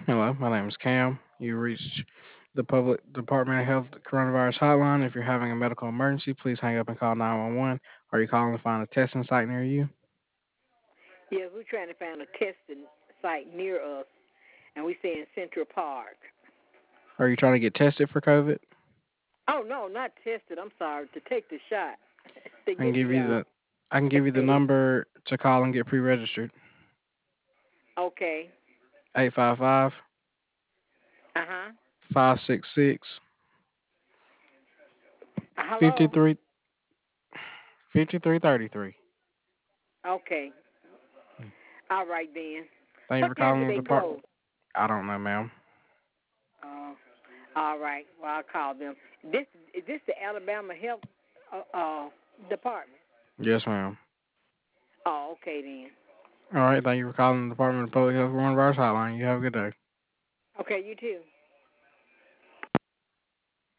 Hello, my name is Cam. You reached the Public Department of Health Coronavirus Hotline. If you're having a medical emergency, please hang up and call 911. Are you calling to find a testing site near you? Yeah, we're trying to find a testing site near us, and we say in Central Park. Are you trying to get tested for COVID? Oh no, not tested. I'm sorry. To take the shot, to I can get give the you the I can give you the vaccinated. number to call and get pre-registered. Okay. 855 Uh huh. 566 Hello. 53 5333. Okay. All right then. Thank you for What time do calling the they department. close? I don't know, ma'am. Uh, all right. Well, I'll call them. This is this the Alabama Health Department? Yes, ma'am. Oh, okay then. All right, thank you for calling the Department of Public Health Coronavirus Hotline. You have a good day. Okay, you too.